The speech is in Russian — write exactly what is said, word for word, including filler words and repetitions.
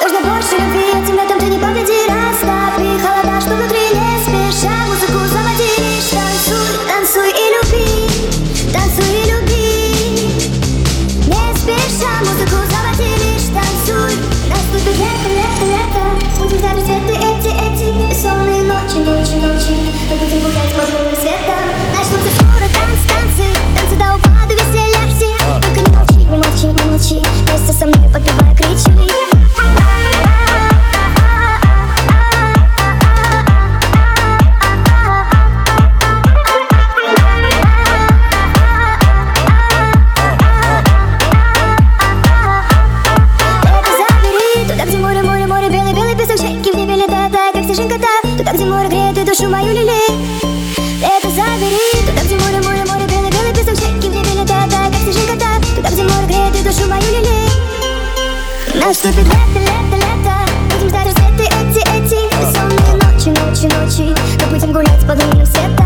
Нужно больше любви, этим летом ты не победи. Растопи холода, что внутри не спеша. Музыку заводишь, танцуй, танцуй и люби. Танцуй и люби. Не спеша, музыку заводишь, танцуй. Наступит лето, лето, лето. Будем ждать рассветы эти, эти бессонные ночи, ночи, ночи. Мы будем гулять под лунным светом. Начнутся скоро танцы, танцы. Танцы до упаду, веселья все. Только не молчи, не молчи, не молчи. Вместе со мной подпевай, кричи. Туда, где море греет и душу мою лелеет. Это забери. Туда, где море, море, море, белый, белый песок, щеки в небе летают, как снежинка та. Туда, где море греет и душу мою лелеет. Наступит лето, лето, лето. Будем ждать рассветы эти, эти бессонные ночи, ночи, ночи. Мы будем гулять под лунным светом.